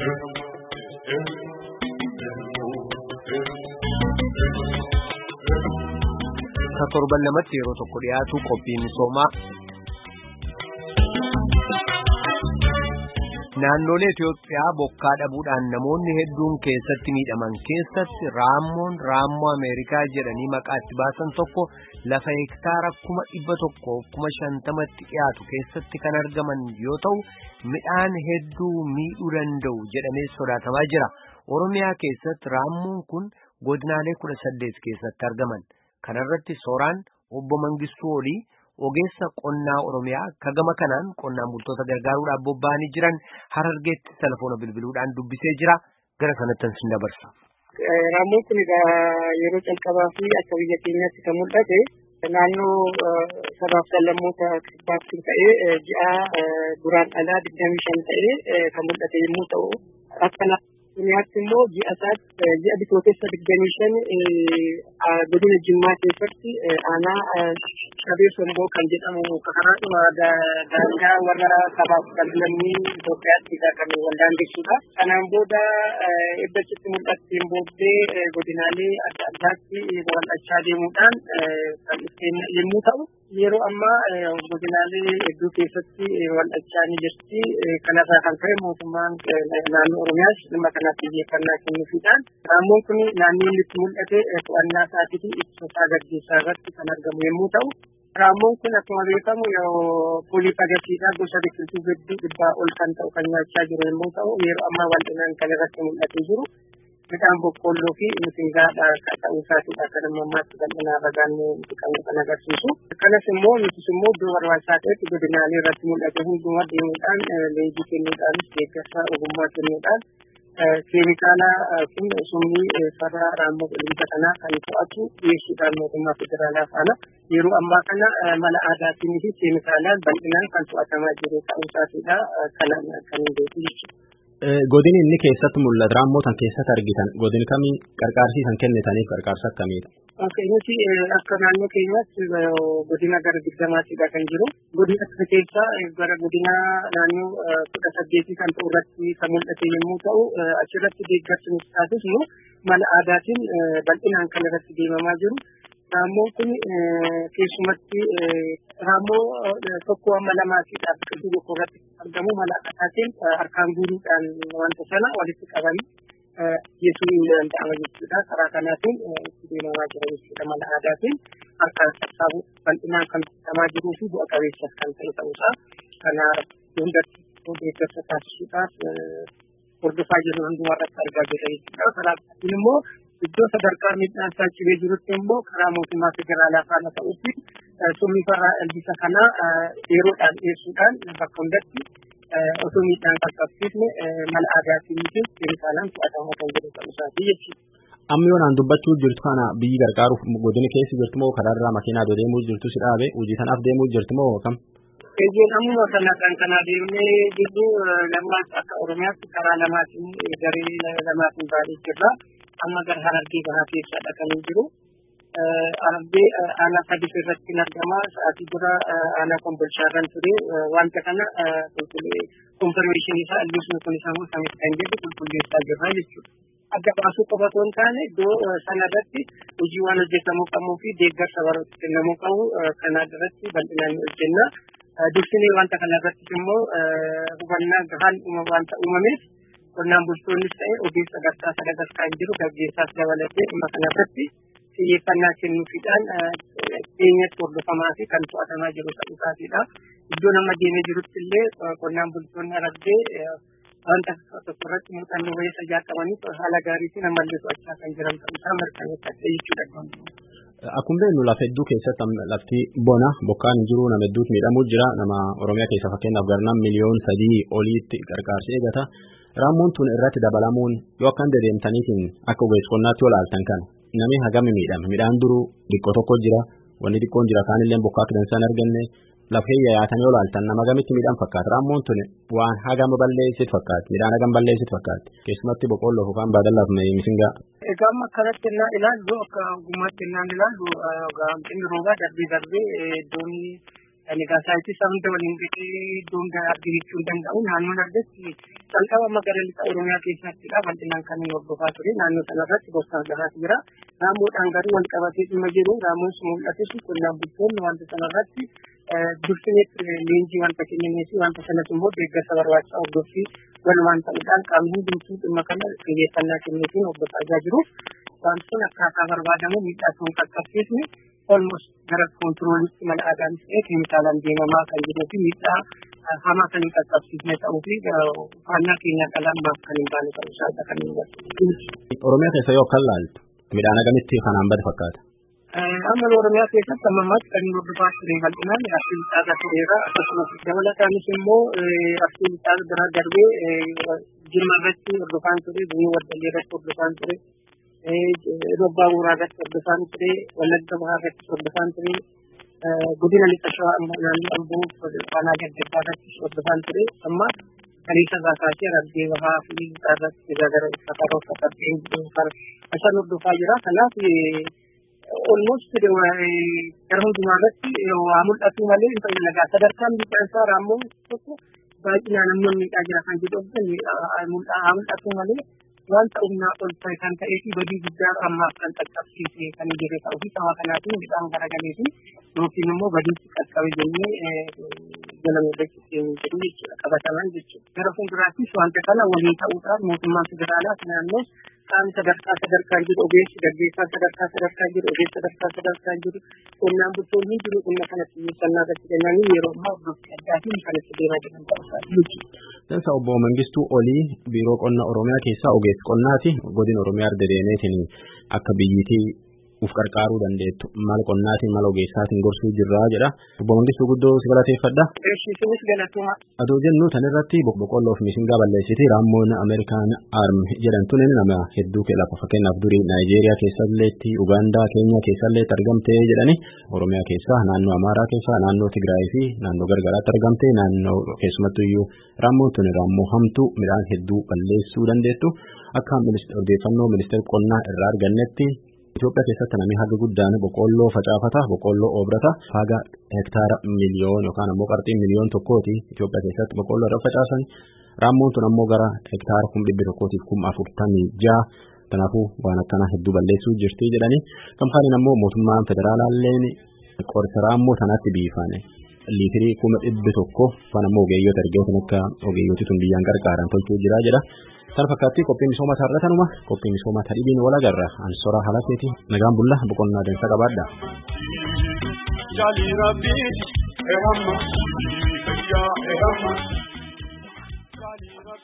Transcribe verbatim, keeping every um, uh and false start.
torban lamatti yeroo tokko dhiyaatu qophii misoomaa. Naannolee Itoophiyaa bokkaa dhabuudhaan namoonni hedduun keessatti miidhaman keessatti raammoon raammoo Ameerikaa jedhanii maqaatti baasan tokko lafa hektaara kuma dhibba tokkoo kuma shantamatti dhiyaatu keessatti kan argaman yoo ta'u midhaan hedduu miidhuu danda'u jedhamee sodaatamaa jira. Oromiyaa keessatti raammoon kun godinaalee kudha saddeet keessatti argaman. Kanarratti Sooraan obbo Mangistuu Olii ogeessa qonnaa Oromiyaa kagama kanaan qonnaan bultoota gargaaruudhaaf bobba'anii jiran Harargeetti telefoona bilbiluudhaan dubbisee jira. Gara kanattan sin dabarsa. Raammoon kun yeroo calqabaa fi akka biyya keenyaatti kan mul'ate naannoo sabaaf sablammoota kibbaatti ta'ee ji'a guraandhalaa digdamii shan ta'ee kan mul'ate yommuu ta'u akka Oromiyaatti immoo ji'a isaatti ji'a bitootessa digdamii shan godina Jimmaa keessatti aanaa Shabee Somboo kan jedhamu karaadhuma daangaa warra sabaaf sablammii Itoophiyaatti kan wal daangessuudha. Kanaan booda eddachitti mul'atteen booddee godinaalee adda addaatti wal'achaa deemuudhaan kan ittiin yommuu ta'u yeroo ammaa godinaalee hedduu keessatti wal'achaa ni jirti. Kanarraa kan ka'e mootummaan naannoo Oromiyaas dhimma kanaaf xiyyeeffannaa kennuufiidhaan raammoon kun naannoo itti mul'ate to'annaa isaatii fi ibsa gaggeessaa irratti kan argamu yommuu ta'u raammoon kun akkuma beekamu pooliifagasiidhaa gosa biqiltuu hedduu dhibbaa ol kan ta'u kan nyaachaa jiru yommuu ta'u yeroo ammaa bal'inaan kan irratti mul'atee jiru midhaan boqqolloo fi misingaadha ta'uu isaatiidha kan ammaatti bal'inaan ragaan kan agarsiisu. Kanas immoo nutis immoo iddoo barbaachisaa ta'etti godinaalee irratti mul'ate hundumaa deemuudhaan leenjii kennuudhaanis deeggarsa ogummaa kennuudhaan keemikaala kun summii farra raammoo qilleensa kanaa kan to'atu dhiyeessuudhaan mootummaa federaalaa faana yeroo ammaa kana mala aadaatiin fi keemikaalaan bal'inaan kan to'atamaa jiru ta'uu isaatiidha kanaan kan beeku jechuudha. Godini inni keessatti mul'atu raammoo tan keessatti argitan godini kamii qarqaarsiisan kennitaniif qarqaarsa akkamiidha? Nuti akka naannoo keenyaatti godina gara digdamaatidha kan jiru. Godina kana keessaa gara godina naannoo kudha saddeetii kan ta'u irratti kan mul'ate yommuu ta'u achirratti deeggarsi nuti taasisnu mala aadaatiin bal'inaan kan irratti deemamaa jiru. Raammoon kun keessumatti raammoo tokko amma lamaatiidhaaf biqiltuu tokko irratti argamu mala aadaatiin harkaan guuruudhaan wanta sana walitti qabanii yesuun hin danda'ama jechuudha. Karaa kanaatiin itti deemamaa jira jechuudha mala aadaatiin harkaan sassaabuun bal'inaan kan taasifamaa jiruu fi bu'a qabeessas kan ta'e ta'uusaa kana hundatti deeggarsa taasisuudhaaf hordofaa jiru hundumaa irratti argaa jirra jechuudha. Karaa kanaatiin immoo iddoo sadarkaa midhaan saachibee jirutti immoo karaa mootummaa federaalaa faana ta'utti summii farraa ilbiisa kanaa yeroodhaan dhiyeessuudhaan bakka hundatti osoo midhaan qaqqabsiisne mala aadaatiin fi keemikaalaan to'atamaa kan jiru ta'uu isaati jechuudha. Amma yoonaan dubbachuu jirtu kana biyyi gargaaruuf godina keessa jirtu moo karaarraa makiinaa deemuu jirtu si dhaabe hojii sanaaf deemuu jirtu moo kam? Eeyyeen ammuma kana kan kanaa deemnee jirru lammaas akka Oromiyaatti karaa lamaatiin garee lamaatiin baay'ee jirra. Amma gara Harargee bahaa keessadha kan jiru. Harargee aanaa sadii irratti argama. Sa'aatii dura aanaa Kombolchaarran ture. Wanta kana konfirmeeshinii isaa ilbiisni kun isaa samii kan jedhu qulqulleessaa jirra jechuudha. Adda baasuu qofa osoo hin taane iddoo sanarratti hojii waan hojjetamuu qabuu fi deeggarsa barootti kennamuu qabu kana irratti bal'inaan hojjenna. Dursinee wanta kanarratti immoo hubannaa gahaan wanta uumameef qonnaan bultoonnis ta'e ogeessa sadarkaa sadarkaa hin jiru gaggeessaas dabalatee dhimma kanarratti xiyyeeffannaa kennuufiidhaan dhiyeenyatti hordofamaa fi kan to'atamaa jiru ta'uu isaatiidha. Iddoo nama deemee jirutti illee qonnaan bultoonni Harargee wanta tokko irratti muuxannoo wayii sajaa qabaniif haala gaariitiin ammallee to'achaa kan jiran ta'uu isaa mirkaneeffadhe jechuudha. Akkuma beeknu lafa hedduu keessatti lafti bona bokkaan hin jiru nama hedduutu miidhamuu jira. Nama Oromiyaa keessa fakkeenyaaf garnaan miliyoon sadii oliitti qarqaarsa eegata. Raammoon tun irratti dabalamuun yoo akkan dedeemtaniitiin akka ogeessa qonnaatti olaaltan kana namni hagami miidhama midhaan duruu xiqqoo tokko jira wanni xiqqoon jira kaanillee bokkaa kidansaan arganne lafee yaayatanii olaaltan nama hagamitti miidhaan fakkaata. Raammoon tun waan hagama balleessitu fakkaatti midhaan hagam balleessitu fakkaatti keessumatti boqqolloo yookaan baadallaaf misingaa. Egaa amma kanatti innaa ilaallu akka ogummaatti innaan ilaallu gaamtiin roobaa darbee darbee iddoon Egaa saayitii sabni waliin gadi doonga argachuu danda'u naannoon argatti calqaba magaalaa Oromiyaa keessattidha bal'inaan kan hordofaa ture naannoo sanarratti gosa garaatu jira naannoodhaan garuu wal qabatee dhimma jiru naannoon sun mul'ates qonnaan bultoonni wanta sanarratti dursineetti leenjii wanta kennameefi wanta sanas immoo deeggarsa barbaachisaa hordoffii walumaan ta'uudhaan qaamni hundumtuu dhimma kana xiyyeeffannaa kenneetiin hordofaa jiru wanti sun akkaataa barbaadamu miidhaa ta'uu qaqqabsiisne almost gara controlitti mala aadaan ta'ee keemikaalaan deemamaa kan jiruu fi miidhaa hamaa kan hin qaqqabsiisne ta'uu fi faannaa keenya qalammaaf kan hin baane ta'uu isaa kan hin barsiisu. Oromiyaa keessa yoo kan laaltu midhaan agamitti kanaan bada fakkaata? Amma Oromiyaa keessatti ammammaatti kan hordofaa ture bal'inaan arsii lixaa tureera akkasumas dabalataanis immoo arsii lixaa bira darbee Jimma irratti hordofaan ture Bunyoo Waddallee irratti hordofaan ture Robbaa Bu'uuraa irratti hordofaan ture Wallagga Bahaa irratti hordofaan ture godina lixa shawaa naannoo Amboo faanaa gaddabbaa irratti hordofaan ture amma kaleessa irraa kaasee Harargee Bahaa fi lixaa irratti tajaajila uffata roobsa qabxeen isaan hordofaa jira kanaaf almost gara hundumaa irratti waa mul'atu malee nagaa sadarkaan biqilsaa raammoo tokko baay'inaan namoonni miidhaa jira kan jedhu mul'atu malee wanta humnaa ol ta'e kan ta'ee fi badii guddaa ammaaf kan qaqqabsiise kan jirre ta'uu fi sababa kanaatiin midhaan garagalee fi yookiin immoo badiitti qaqqabe jennee jalame beeksisee jedhu jechuudha qabataman jechuudha. Gara fuulduraattis wanta kana waliin ta'uudhaan mootummaan federaalaa naannoo qaamni sadarkaa sadarkaan jiru ogeessi gaggeessaa sadarkaa sadarkaan jiru ogeessi sadarkaa sadarkaan jiru qonnaan bultoonni jiru dhimma kanatti xiyyeeffannaa irratti kennanii yeroo ammaa hordofii addaatiin kan itti deemaa jiran ta'uu isaati. Dansa obbo Mangistuu Olii biiroo qonna Oromiyaa keessaa ogeessi qonnaati godina Oromiyaa dedeemeetiin akka biyyiitii uf qarqaaruu dandeettu mal qonnaatiin mal ogeessaatiin gorsuu jirraa jedha. Obbo Mangistuu guddoo si galateeffadha. Eeshiisinis galatuma. Adoo jennu tanirratti boqqolloo fi misingaa balleessiti raammoon Ameerikaan Arm jedhamtuun nama hedduu lafa fakkeenyaaf durii Naayijeeriyaa keessalleetti Ugaandaa Keenyaa keessalleetti argamtee jedhani Oromiyaa keessaa naannoo Amaaraa keessaa naannoo Tigraay fi naannoo gargaraatti argamtee naannoo keessumattuu iyyuu raammoon tun raammoo hamtuu midhaan hedduu balleessuu dandeettu akka odeeffannoo ministeera qonnaa irraa argannetti Itoophiyaa keessatti namni haga guddaan boqqolloo facaafata boqqolloo oobrata haga hektaara miliyoon yookaan ammoo qarxii miliyoon tokkooti Itoophiyaa keessatti boqqolloo irra facaasan raammoon tun ammoo gara hektaara kum dhibbi tokkootiif kum afurtamii ja'a kanaafuu waan akkana hedduu balleessuu jirti jedhani kamfaanin ammoo mootummaan federaalaalleen qorsa raammoo tanatti biifane liitirii kuma dhibbi tokko waan ammoo ogeeyyoota ergeetin akka ogeeyyooti tun biyyaan gargaaran tolchuu jira jedha. Tan fakkaatti qophii misoomaa sararatanuma qophii misoomaa tadhibiin wal agarra ansora halakeeti nagaan bulla boqonnaa dansa qabaadha. Jali rabbi ehamma ya ehamma